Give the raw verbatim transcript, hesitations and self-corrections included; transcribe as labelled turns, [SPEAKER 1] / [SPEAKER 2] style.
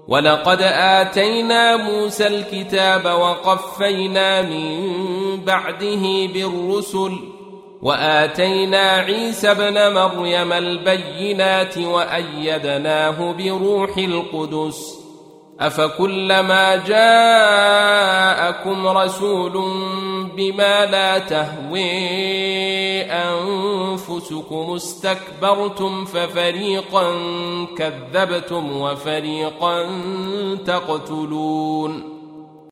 [SPEAKER 1] ولقد آتينا موسى الكتاب وقفينا من بعده بالرسل وآتينا عيسى ابن مريم البينات وأيدناه بروح القدس أفكلما جاءكم رسول بما لا تهوي أنفسكم استكبرتم ففريقا كذبتم وفريقا تقتلون